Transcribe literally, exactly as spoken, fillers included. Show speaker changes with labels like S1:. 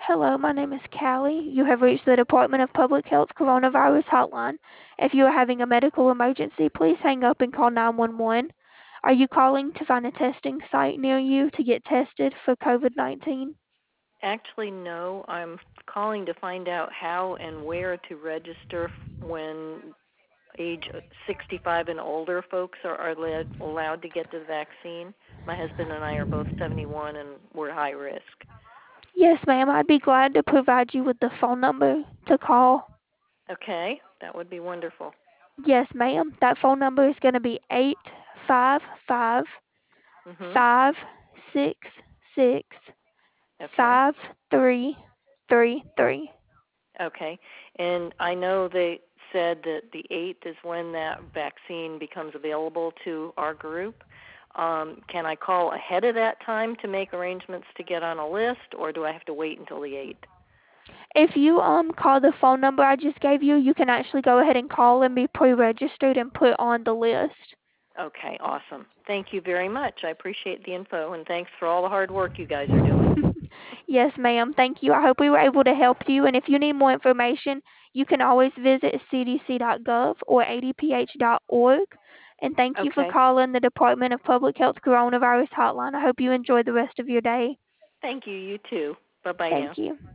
S1: Hello, my name is Callie. You have reached the Department of Public Health Coronavirus Hotline. If you are having a medical emergency, please hang up and call nine one one. Are you calling to find a testing site near you to get tested for COVID nineteen?
S2: Actually, no. I'm calling to find out how and where to register when age sixty-five and older folks are, are led, allowed to get the vaccine. My husband and I are both seventy-one and we're high risk.
S1: Yes, ma'am. I'd be glad to provide you with the phone number to call.
S2: Okay, that would be wonderful.
S1: Yes, ma'am. That phone number is going to be eight five five
S2: Mhm.
S1: five six six
S2: Okay.
S1: five three three three.
S2: Okay. And I know they said that the eighth is when that vaccine becomes available to our group. Um, can I call ahead of that time to make arrangements to get on a list, or do I have to wait until the eighth?
S1: If you um call the phone number I just gave you, you can actually go ahead and call and be pre-registered and put on the list.
S2: Okay, awesome. Thank you very much. I appreciate the info, and thanks for all the hard work you guys are doing.
S1: Yes, ma'am. Thank you. I hope we were able to help you. And if you need more information, you can always visit c d c dot gov or a d p h dot org. And thank you for
S2: Okay.
S1: calling the Department of Public Health Coronavirus Hotline. I hope you enjoy the rest of your day.
S2: Thank you. You too. Bye-bye now.
S1: Thank you.